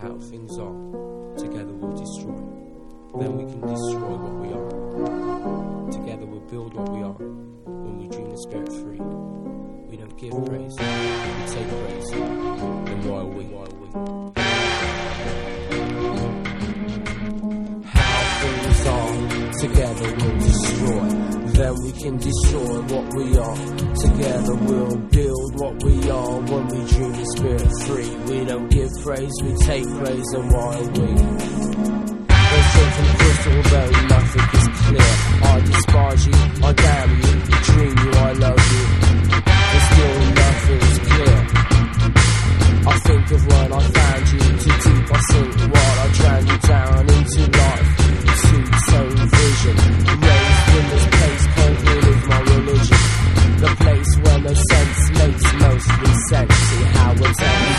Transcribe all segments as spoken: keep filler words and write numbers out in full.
how things are, together we'll destroy. Then we can destroy what we are. Together we'll build what we are. When we dream the spirit free, we don't give praise, we take praise. Then why are we? Why are we? How things are, together we'll destroy. Then we can destroy what we are. Together we'll build what we are. When we dream the spirit free, we don't give praise, we take praise. And why are we? There's something crystal, though nothing is clear. I despise you, I damn you, dream you, I love you. But still nothing's clear. I think of when I found you, too deep I sink while I drown you down into life. Sweet soul vision, raised in this place, conquering is my religion. The place where no sense makes mostly sense. See how it's ending.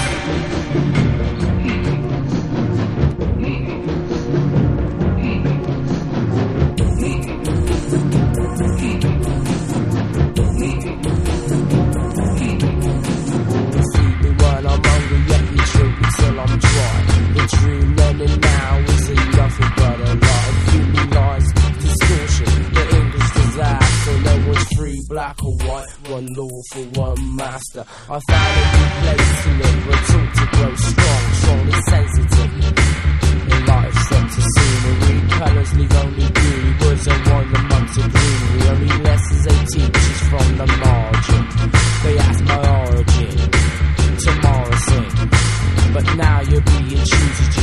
Black or white, one law for one master. I found a new place to live, where taught to grow strong, strongly sensitive. In life's up to scenery, colours leave only beauty, woods and wine amongst the greenery. Only lessons they teach is from the margin. They ask my origin, tomorrow sing, but now you're being choosy.